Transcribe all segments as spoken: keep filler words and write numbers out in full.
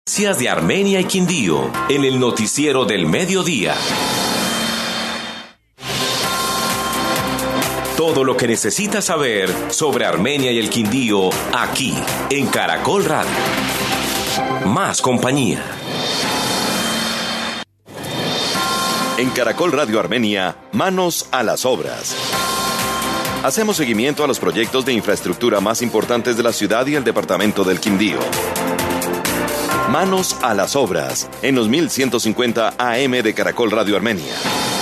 Noticias de Armenia y Quindío en el noticiero del mediodía. Todo lo que necesitas saber sobre Armenia y el Quindío aquí en Caracol Radio. Más compañía. En Caracol Radio Armenia, manos a las obras. Hacemos seguimiento a los proyectos de infraestructura más importantes de la ciudad y el departamento del Quindío. Manos a las obras, en los mil ciento cincuenta A M de Caracol Radio Armenia.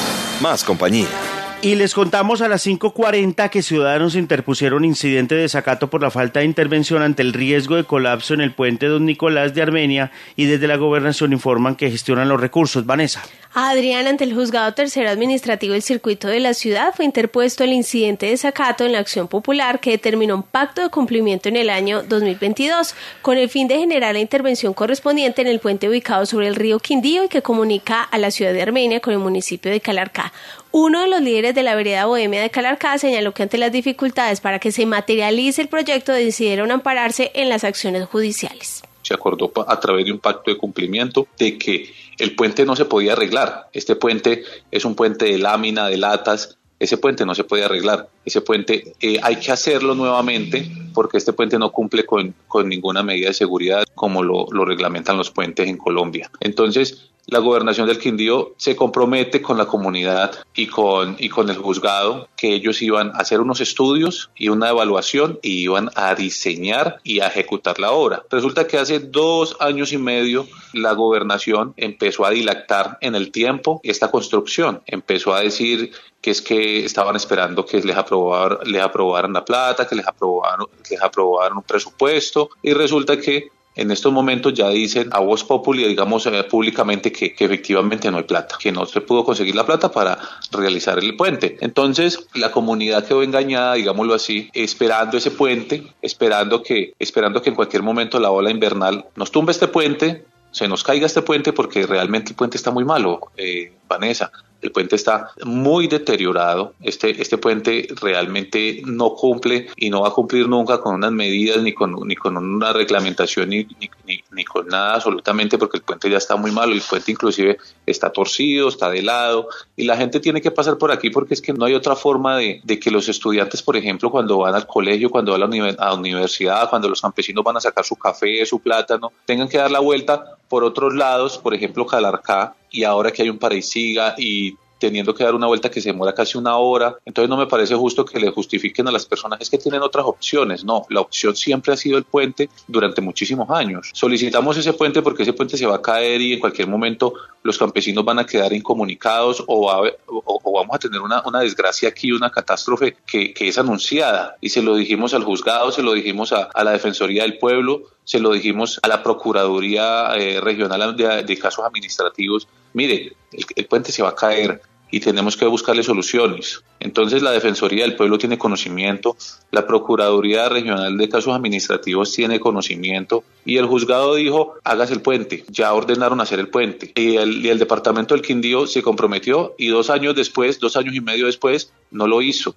Más compañía. Y les contamos a las cinco cuarenta que ciudadanos interpusieron incidente de desacato por la falta de intervención ante el riesgo de colapso en el puente Don Nicolás de Armenia, y desde la gobernación informan que gestionan los recursos. Vanessa. Adrián, ante el juzgado tercero administrativo del circuito de la ciudad fue interpuesto el incidente de desacato en la acción popular que determinó un pacto de cumplimiento en el año dos mil veintidós con el fin de generar la intervención correspondiente en el puente ubicado sobre el río Quindío y que comunica a la ciudad de Armenia con el municipio de Calarcá. Uno de los líderes de la vereda bohemia de Calarcá señaló que ante las dificultades para que se materialice el proyecto decidieron ampararse en las acciones judiciales. Se acordó a través de un pacto de cumplimiento de que el puente no se podía arreglar. Este puente es un puente de lámina, de latas. Ese puente no se puede arreglar. Ese puente eh, hay que hacerlo nuevamente porque este puente no cumple con, con ninguna medida de seguridad como lo, lo reglamentan los puentes en Colombia. Entonces, la gobernación del Quindío se compromete con la comunidad y con, y con el juzgado que ellos iban a hacer unos estudios y una evaluación y iban a diseñar y a ejecutar la obra. Resulta que hace dos años y medio la gobernación empezó a dilatar en el tiempo esta construcción. Empezó a decir que es que estaban esperando que les aprobaran, les aprobaran la plata, que les aprobaran, que les aprobaran un presupuesto, y resulta que en estos momentos ya dicen a voz populi, digamos eh, públicamente que, que efectivamente no hay plata, que no se pudo conseguir la plata para realizar el puente. Entonces la comunidad quedó engañada, digámoslo así, esperando ese puente, esperando que, esperando que en cualquier momento la ola invernal nos tumbe este puente, se nos caiga este puente, porque realmente el puente está muy malo, eh, Vanessa. El puente está muy deteriorado. Este, este puente realmente no cumple y no va a cumplir nunca con unas medidas, ni con, ni con una reglamentación, ni, ni, ni, ni con nada absolutamente, porque el puente ya está muy malo. El puente inclusive está torcido, está de lado, y la gente tiene que pasar por aquí porque es que no hay otra forma de, de que los estudiantes, por ejemplo, cuando van al colegio, cuando van a la, uni- a la universidad, cuando los campesinos van a sacar su café, su plátano, tengan que dar la vuelta por otros lados, por ejemplo, Calarcá, y ahora que hay un Paraisiga y teniendo que dar una vuelta que se demora casi una hora. Entonces no me parece justo que le justifiquen a las personas es que tienen otras opciones. No, la opción siempre ha sido el puente durante muchísimos años. Solicitamos ese puente porque ese puente se va a caer y en cualquier momento los campesinos van a quedar incomunicados o, va a, o, o vamos a tener una, una desgracia aquí, una catástrofe que, que es anunciada. Y se lo dijimos al juzgado, se lo dijimos a, a la Defensoría del Pueblo, se lo dijimos a la Procuraduría eh, Regional de, de Casos Administrativos. Mire, el, el puente se va a caer y tenemos que buscarle soluciones. Entonces la Defensoría del Pueblo tiene conocimiento, la Procuraduría Regional de Casos Administrativos tiene conocimiento y el juzgado dijo, hágase el puente. Ya ordenaron hacer el puente. Y el, y el departamento del Quindío se comprometió y dos años después, dos años y medio después, no lo hizo.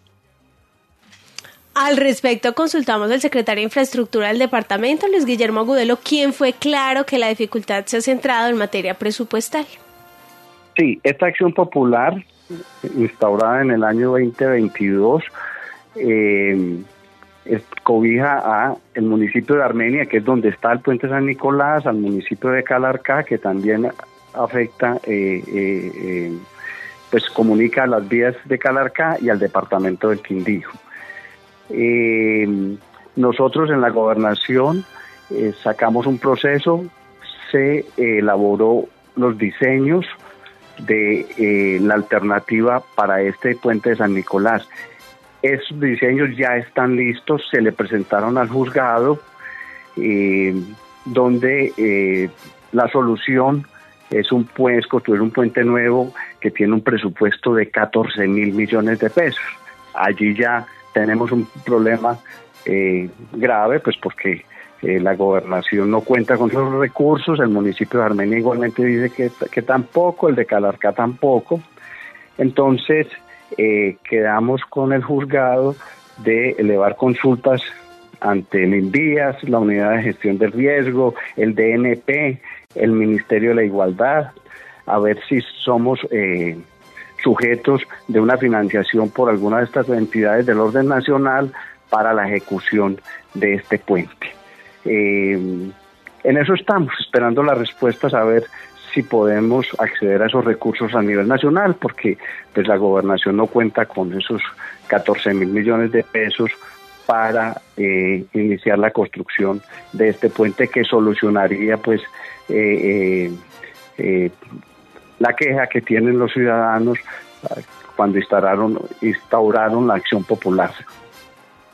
Al respecto, consultamos al secretario de Infraestructura del departamento, Luis Guillermo Agudelo, quien fue claro que la dificultad se ha centrado en materia presupuesal. Sí, esta acción popular, instaurada en el año veinte veintidós, eh, es, cobija a el municipio de Armenia, que es donde está el puente San Nicolás, al municipio de Calarcá, que también afecta, eh, eh, eh, pues comunica a las vías de Calarcá, y al departamento del Quindío. Eh, nosotros en la gobernación eh, sacamos un proceso, se eh, elaboró los diseños de eh, la alternativa para este puente de San Nicolás. Esos diseños ya están listos, se le presentaron al juzgado, eh, donde eh, la solución es un pues, construir un puente nuevo que tiene un presupuesto de catorce mil millones de pesos. Allí ya tenemos un problema eh, grave, pues porque Eh, la gobernación no cuenta con esos recursos, el municipio de Armenia igualmente dice que, que tampoco, el de Calarcá tampoco. Entonces eh, quedamos con el juzgado de elevar consultas ante el INVIAS, la Unidad de Gestión del Riesgo, el D N P, el Ministerio de la Igualdad, a ver si somos eh, sujetos de una financiación por alguna de estas entidades del orden nacional para la ejecución de este puente. Eh, en eso estamos, esperando las respuestas a ver si podemos acceder a esos recursos a nivel nacional, porque pues la gobernación no cuenta con esos catorce mil millones de pesos para eh, iniciar la construcción de este puente que solucionaría pues eh, eh, eh, la queja que tienen los ciudadanos cuando instauraron, instauraron la acción popular.